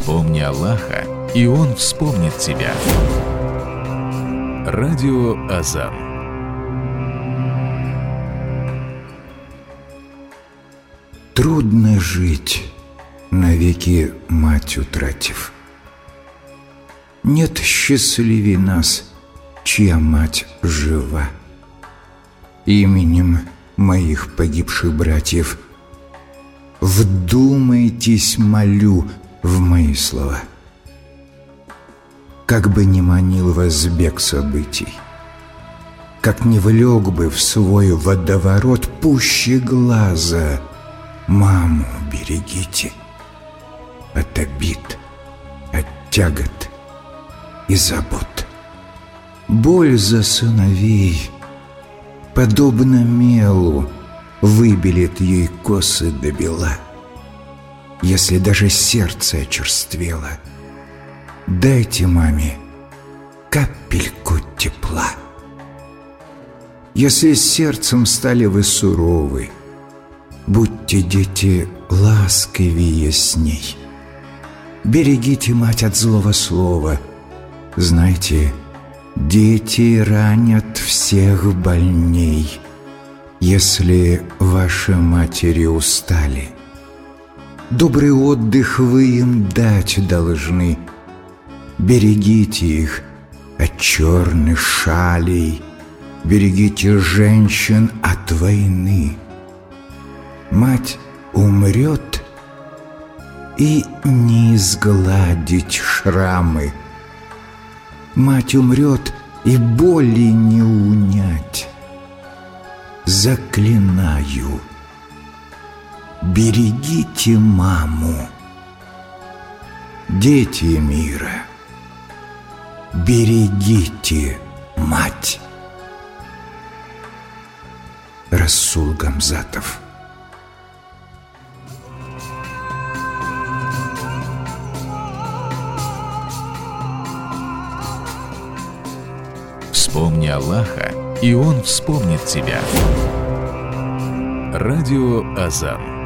Вспомни Аллаха, и Он вспомнит тебя. Радио Азан. Трудно жить, навеки мать утратив. Нет счастливей нас, чья мать жива. Именем моих погибших братьев вдумайтесь, молю, в мои слова. Как бы ни манил вас бег событий, как не влек бы в свой водоворот, пуще глаза маму берегите от обид, от тягот и забот. Боль за сыновей, подобно мелу, выбелит ей косы до бела. Если даже сердце очерствело, дайте маме капельку тепла. Если сердцем стали вы суровы, будьте, дети, ласковее с ней. Берегите мать от злого слова. Знайте, дети ранят всех больней. Если ваши матери устали, добрый отдых вы им дать должны. Берегите их от черных шалей, берегите женщин от войны. Мать умрет, и не изгладить шрамы. Мать умрет, и боли не унять. Заклинаю, берегите маму. Дети мира, берегите мать. Расул Гамзатов. Вспомни Аллаха, и Он вспомнит тебя. Радио Азан.